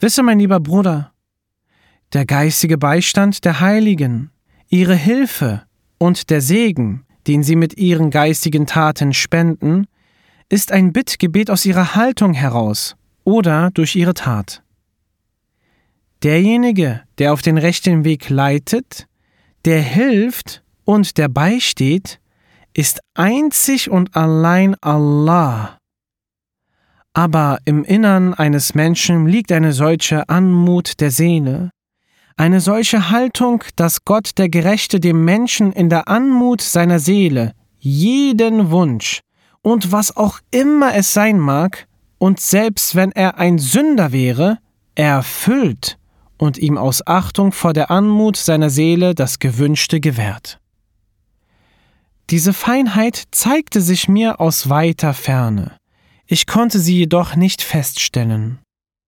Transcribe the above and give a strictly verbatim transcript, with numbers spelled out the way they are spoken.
Wisse, mein lieber Bruder, der geistige Beistand der Heiligen, ihre Hilfe und der Segen, den sie mit ihren geistigen Taten spenden, ist ein Bittgebet aus ihrer Haltung heraus oder durch ihre Tat. Derjenige, der auf den rechten Weg leitet, der hilft und der beisteht, ist einzig und allein Allah. Aber im Innern eines Menschen liegt eine solche Anmut der Seele, eine solche Haltung, dass Gott der Gerechte dem Menschen in der Anmut seiner Seele jeden Wunsch und was auch immer es sein mag, und selbst wenn er ein Sünder wäre, erfüllt und ihm aus Achtung vor der Anmut seiner Seele das Gewünschte gewährt. Diese Feinheit zeigte sich mir aus weiter Ferne. Ich konnte sie jedoch nicht feststellen.